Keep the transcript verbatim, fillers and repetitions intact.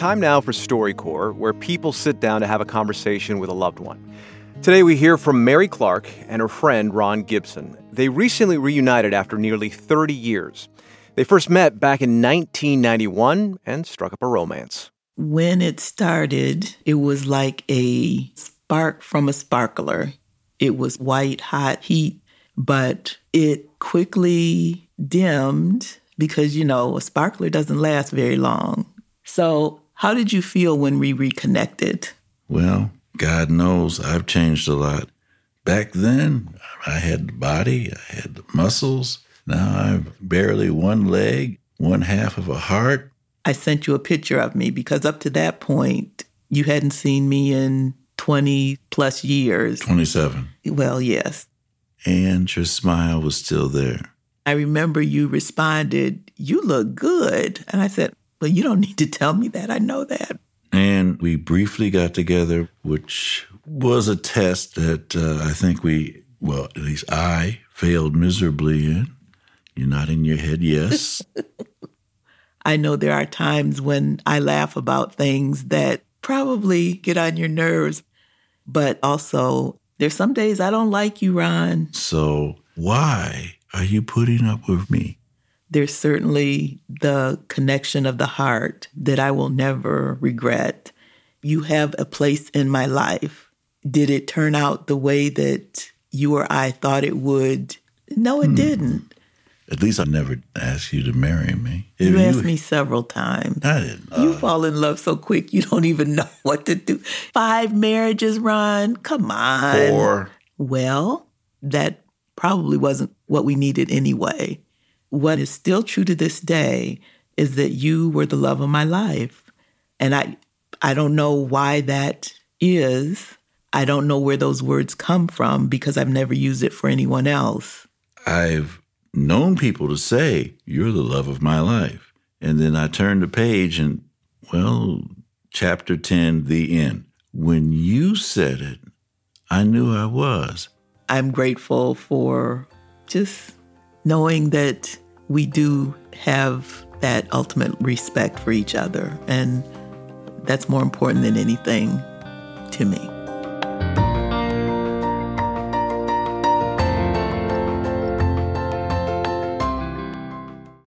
time now for StoryCorps, where people sit down to have a conversation with a loved one. Today we hear from Mary Clark and her friend Ron Gibson. They recently reunited after nearly thirty years. They first met back in nineteen ninety-one and struck up a romance. When it started, it was like a spark from a sparkler. It was white hot heat, but it quickly dimmed because, you know, a sparkler doesn't last very long. So how did you feel when we reconnected? Well, God knows I've changed a lot. Back then, I had the body, I had the muscles. Now I've barely one leg, one half of a heart. I sent you a picture of me because up to that point, you hadn't seen me in twenty plus years. twenty-seven. Well, yes. And your smile was still there. I remember you responded, "You look good." And I said, "Well, you don't need to tell me that. I know that." And we briefly got together, which was a test that uh, I think we, well, at least I failed miserably in. You're nodding your head, yes. I know there are times when I laugh about things that probably get on your nerves, but also there's some days I don't like you, Ron. So why are you putting up with me? There's certainly the connection of the heart that I will never regret. You have a place in my life. Did it turn out the way that you or I thought it would? No, it hmm. didn't. At least I never asked you to marry me. You if asked you, me several times. I didn't. Uh, you fall in love so quick, you don't even know what to do. Five marriages, Ron. Come on. Four. Well, that probably wasn't what we needed anyway. What is still true to this day is that you were the love of my life. And I, I don't know why that is. I don't know where those words come from because I've never used it for anyone else. I've known people to say, "You're the love of my life." And then I turned the page and, well, chapter ten, the end. When you said it, I knew I was. I'm grateful for just knowing that we do have that ultimate respect for each other. And that's more important than anything to me.